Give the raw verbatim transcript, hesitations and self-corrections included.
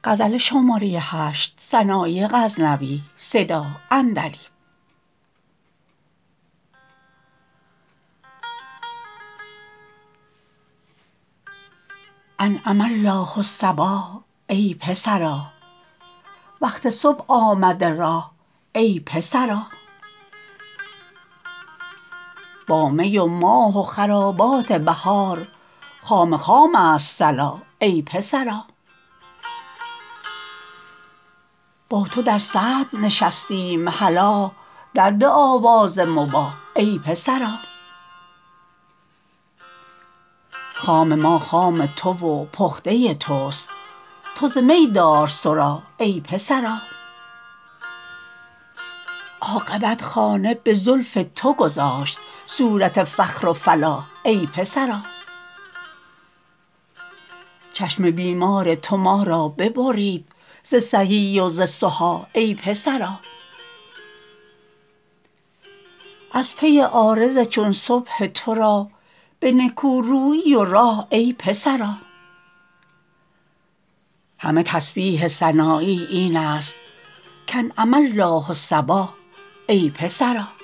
انعم الله الصباح ای پسرا وقت صبح آمده راه ای پسرا با می و ماه و خرابات بهار خام خام است صلا ای پسرا با تو در صدر نشستیم هلا درده آواز مباح ای پسرا خام ما خام تو و پخته توست تو ز می دار صراح ای پسرا عاقبت خانه به زلف تو گذاشت صورت فخر و فلاح ای پسرا چشم بیمار تو ما را ببرید ز صحیح و ز صحاح ای پسرا از پی عارض چون صبح ترا به نکورویی و راح ای پسرا همه تسبیح سنایی این است کانعم الله الصباح ای پسرا